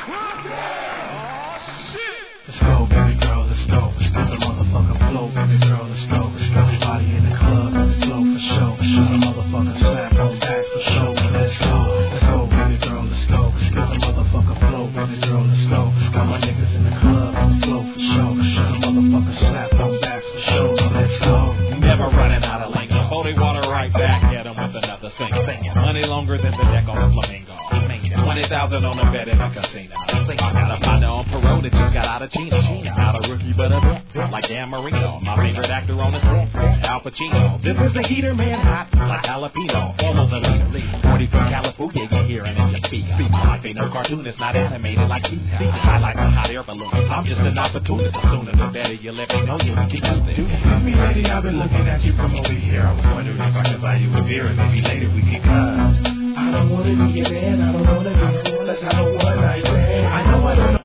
Let's go, baby girl, let's go. Let's go the motherfucking flow, baby girl, let's go. Let's go, body in the club, on the flow for show. The motherfucking slap on back for show. Let's go, baby girl, let's go. Let's go the motherfucking flow, baby girl, let's go. Got my niggas in the club, on the flow for show. The motherfucking slap on back for show. Let's go. Never running out of lingo. Holy water right back at him with another sing. Singing money longer than the deck on the flamingo. 20,000 on the bet in the casino. I got a partner on parole that just got out of Chino. Not a rookie but a vet, like Dan Marino. My favorite actor on the set, Al Pacino. This is the heater, man, hot like jalapeno. Almost a leader, 40 from California, you hearing in your speaker. My life ain't no cartoonist, not animated like Pete. I like a hot air balloon. I'm just an opportunist. Sooner the better you let me know you can keep it. Baby lady, I've been looking at you from over here. I was wondering if I could buy you a beer and maybe later we could cut. I don't wanna be your man, I don't wanna be